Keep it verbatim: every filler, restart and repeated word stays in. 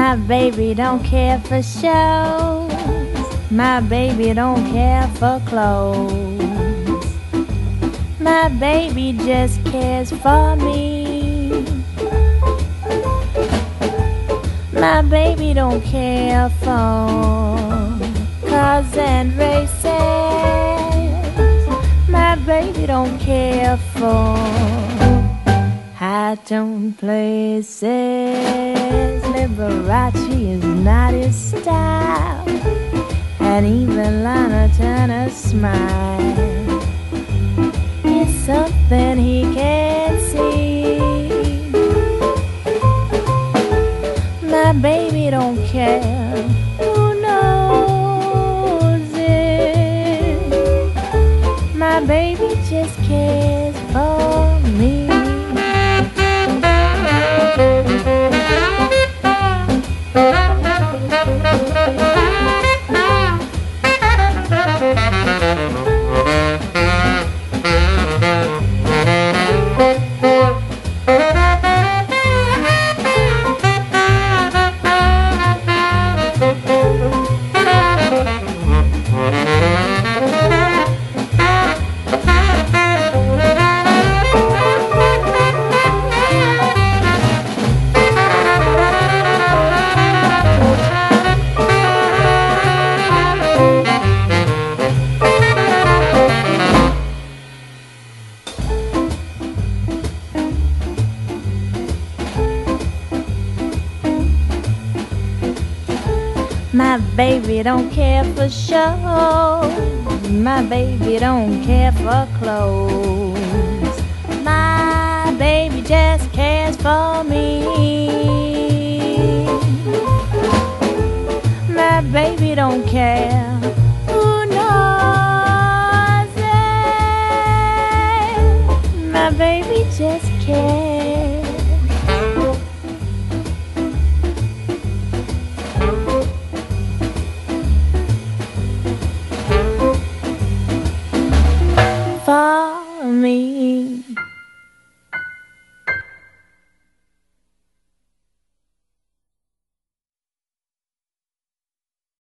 My baby don't care for shows. My baby don't care for clothes. My baby just cares for me. My baby don't care for cars and races. My baby don't care for high-tone places. Liberace is not his style, and even Lana Turner's smile is something he can't see. My baby don't care who knows it. My baby just cares for me. My baby don't care for shows. My baby don't care for clothes. My baby just cares for me. My baby don't care who knows it. My baby just cares